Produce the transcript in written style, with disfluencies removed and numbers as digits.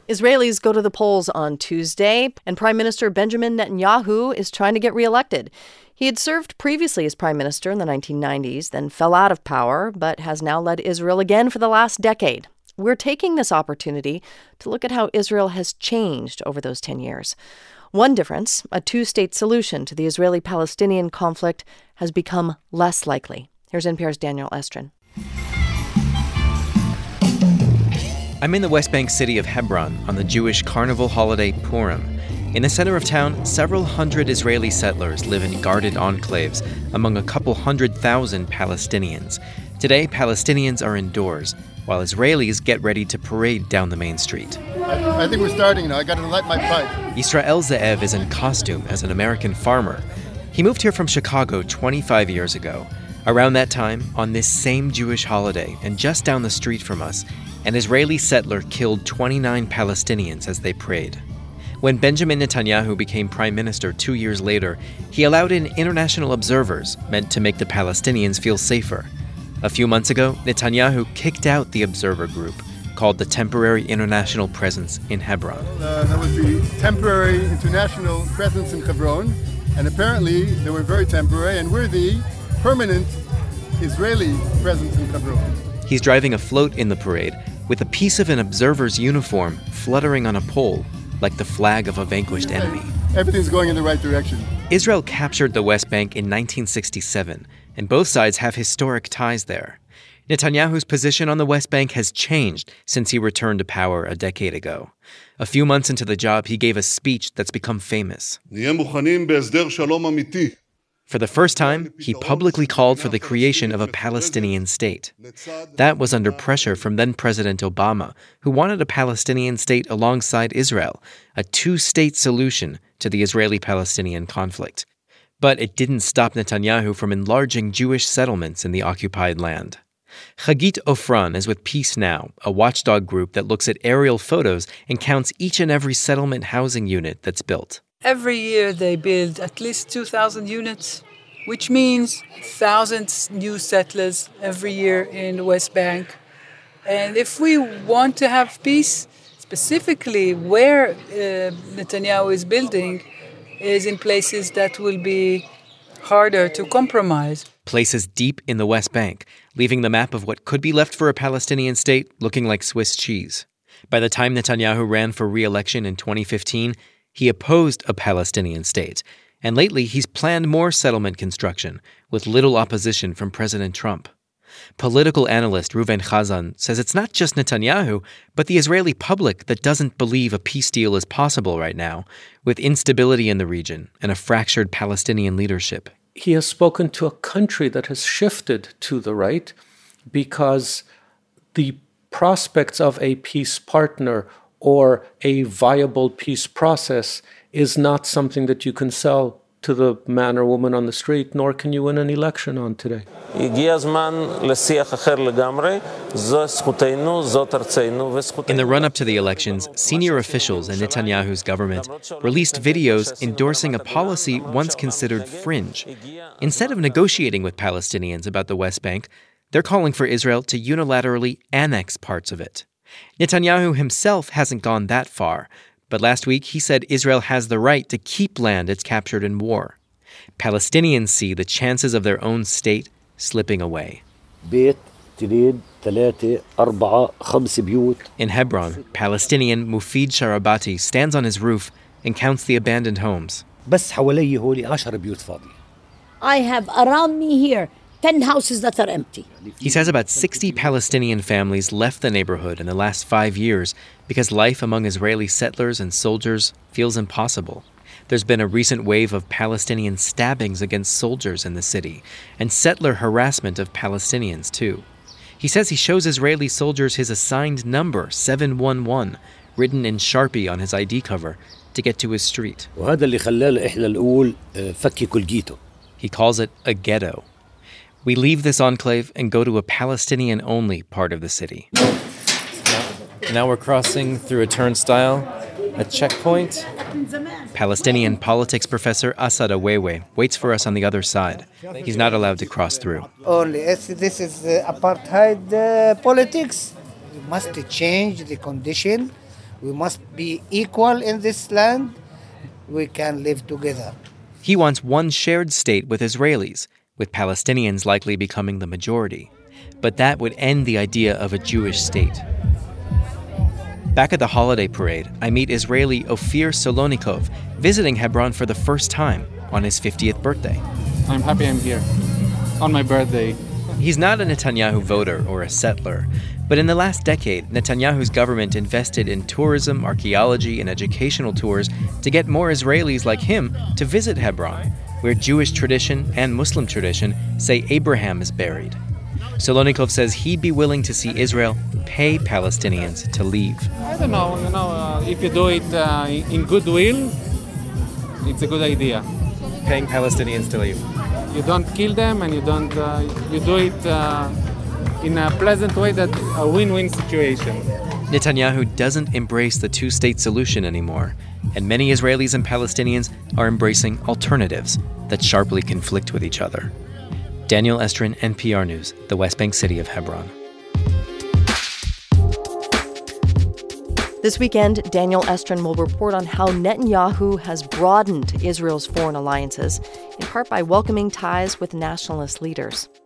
Israelis go to the polls on Tuesday, and Prime Minister Benjamin Netanyahu is trying to get reelected. He had served previously as prime minister in the 1990s, then fell out of power, but has now led Israel again for the last decade. We're taking this opportunity to look at how Israel has changed over those 10 years. One difference, a two-state solution to the Israeli-Palestinian conflict, has become less likely. Here's NPR's Daniel Estrin. I'm in the West Bank city of Hebron on the Jewish carnival holiday Purim. In the center of town, several hundred Israeli settlers live in guarded enclaves among a couple 100,000 Palestinians. Today, Palestinians are indoors, while Israelis get ready to parade down the main street. I think we're starting now. I got to light my pipe. Israel Ze'ev is in costume as an American farmer. He moved here from Chicago 25 years ago. Around that time, on this same Jewish holiday, and just down the street from us, an Israeli settler killed 29 Palestinians as they prayed. When Benjamin Netanyahu became prime minister 2 years later, he allowed in international observers meant to make the Palestinians feel safer. A few months ago, Netanyahu kicked out the observer group, called the Temporary International Presence in Hebron. That was the Temporary International Presence in Hebron, and apparently they were very temporary, and we're the permanent Israeli presence in Hebron. He's driving a float in the parade with a piece of an observer's uniform fluttering on a pole, like the flag of a vanquished enemy. Everything's going in the right direction. Israel captured the West Bank in 1967, and both sides have historic ties there. Netanyahu's position on the West Bank has changed since he returned to power a decade ago. A few months into the job, he gave a speech that's become famous. For the first time, he publicly called for the creation of a Palestinian state. That was under pressure from then-President Obama, who wanted a Palestinian state alongside Israel, a two-state solution to the Israeli-Palestinian conflict. But it didn't stop Netanyahu from enlarging Jewish settlements in the occupied land. Chagit Ofran is with Peace Now, a watchdog group that looks at aerial photos and counts each and every settlement housing unit that's built. Every year they build at least 2,000 units, which means thousands new settlers every year in the West Bank. And if we want to have peace, specifically where Netanyahu is building is in places that will be harder to compromise. Places deep in the West Bank, leaving the map of what could be left for a Palestinian state looking like Swiss cheese. By the time Netanyahu ran for re-election in 2015, he opposed a Palestinian state, and lately he's planned more settlement construction with little opposition from President Trump. Political analyst Reuven Chazan says it's not just Netanyahu, but the Israeli public that doesn't believe a peace deal is possible right now, with instability in the region and a fractured Palestinian leadership. He has spoken to a country that has shifted to the right because the prospects of a peace partner or a viable peace process is not something that you can sell to the man or woman on the street, nor can you win an election on today. In the run-up to the elections, senior officials in Netanyahu's government released videos endorsing a policy once considered fringe. Instead of negotiating with Palestinians about the West Bank, they're calling for Israel to unilaterally annex parts of it. Netanyahu himself hasn't gone that far, but last week he said Israel has the right to keep land it's captured in war. Palestinians see the chances of their own state slipping away. In Hebron, Palestinian Mufid Sharabati stands on his roof and counts the abandoned homes. I have around me here 10 houses that are empty. He says about 60 Palestinian families left the neighborhood in the last 5 years because life among Israeli settlers and soldiers feels impossible. There's been a recent wave of Palestinian stabbings against soldiers in the city, and settler harassment of Palestinians, too. He says he shows Israeli soldiers his assigned number, 711, written in Sharpie on his ID cover, to get to his street. He calls it a ghetto. We leave this enclave and go to a Palestinian-only part of the city. Now we're crossing through a turnstile, a checkpoint. Palestinian politics professor Asad Awewe waits for us on the other side. He's not allowed to cross through. Only this is apartheid politics. We must change the condition We must be equal in this land. We can live together. He wants one shared state with Israelis, with Palestinians likely becoming the majority. But that would end the idea of a Jewish state. Back at the holiday parade, I meet Israeli Ophir Solonikov, visiting Hebron for the first time on his 50th birthday. I'm happy I'm here on my birthday. He's not a Netanyahu voter or a settler, but in the last decade, Netanyahu's government invested in tourism, archaeology, and educational tours to get more Israelis like him to visit Hebron, where Jewish tradition and Muslim tradition say Abraham is buried. Solonikov says he'd be willing to see Israel pay Palestinians to leave. I don't know, if you do it in goodwill, it's a good idea. Paying Palestinians to leave. You don't kill them, and you do it in a pleasant way, that a win-win situation. Netanyahu doesn't embrace the two-state solution anymore, and many Israelis and Palestinians are embracing alternatives that sharply conflict with each other. Daniel Estrin, NPR News, the West Bank city of Hebron. This weekend, Daniel Estrin will report on how Netanyahu has broadened Israel's foreign alliances, in part by welcoming ties with nationalist leaders.